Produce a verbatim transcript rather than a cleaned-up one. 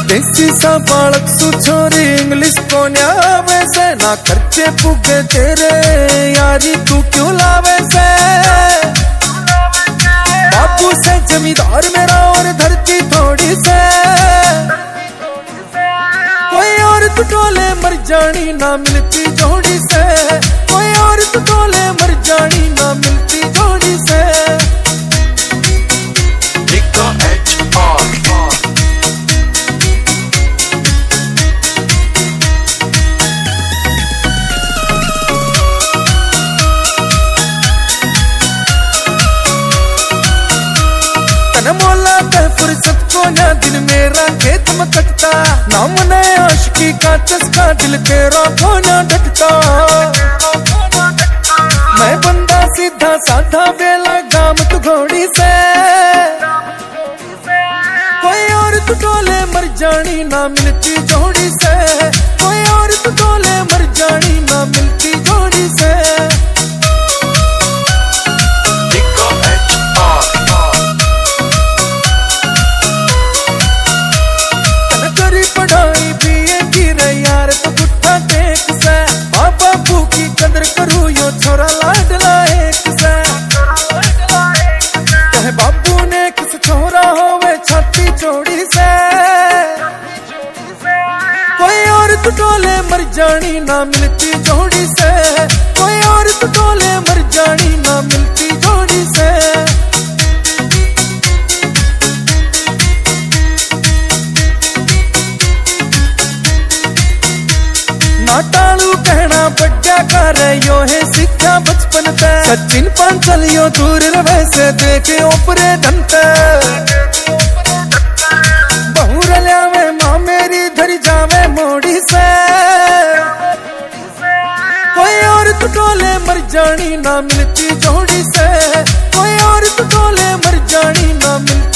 देसी सा बालक सु छोरी इंग्लिश को न्यावे से ना खर्चे पुगे तेरे यारी तू क्यों लावे से। बापू से जमींदार मेरा और धरती थोड़ी से। कोई और तू टोले मर जानी ना मिलती जोड़ी से। कोई और तू टोले मर जानी ना मिलती जोड़ी से। मोला कह फुर्सत को ना दिन मेरा खेत में कटता ना मने आशिकी का चस्का दिल तेरा को ना ढकता। मैं बंदा सीधा साधा वेला गाम तू घोड़ी से। कोई और तू टोले मर जानी ना मिलती जोड़ी से। कोई और तू टोले मर जानी ना मिलती जोड़ी से। पढ़ाई बीए की रे यार तो गुट्ठा टेक से। माँ बापू की कदर करूँ यो छोरा लाडला एक से। कहे बापू ने किस छोरा होवे छाती चौड़ी से। कोई और तू टोले मर जानी ना मिलती जोड़ी से। कोई और तू टोले मर जानी ना मिलती जोड़ी से। नाटालू कहना बड्डा कर यो है सिक्खा बचपन ते। सचिन पांचल यो दूर रवे से देखे ओपरे धनते। बहु रल्यावे माँ मेरी धरी जावे मोड़ी से। कोई और तू टोले मर जानी ना मिलती जोड़ी से। कोई और तू टोले मर जानी ना मिलती